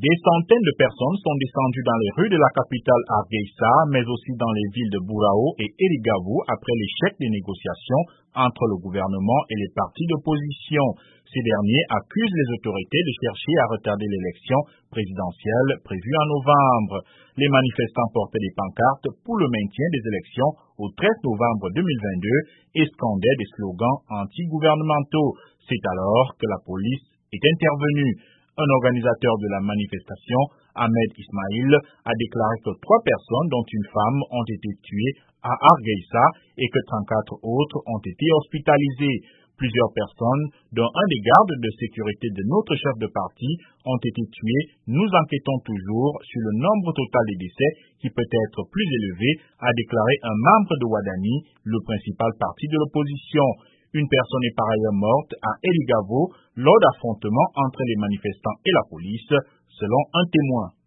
Des centaines de personnes sont descendues dans les rues de la capitale Hargeisa, mais aussi dans les villes de Bourao et Eligavou après l'échec des négociations entre le gouvernement et les partis d'opposition. Ces derniers accusent les autorités de chercher à retarder l'élection présidentielle prévue en novembre. Les manifestants portaient des pancartes pour le maintien des élections au 13 novembre 2022 et scandaient des slogans anti-gouvernementaux. C'est alors que la police est intervenue. Un organisateur de la manifestation, Ahmed Ismail, a déclaré que 3 personnes, dont une femme, ont été tuées à Hargeisa et que 34 autres ont été hospitalisées. Plusieurs personnes, dont un des gardes de sécurité de notre chef de parti, ont été tuées. Nous enquêtons toujours sur le nombre total des décès qui peut être plus élevé, a déclaré un membre de Wadani, le principal parti de l'opposition. Une personne est par ailleurs morte à Eligavou lors d'affrontements entre les manifestants et la police, selon un témoin.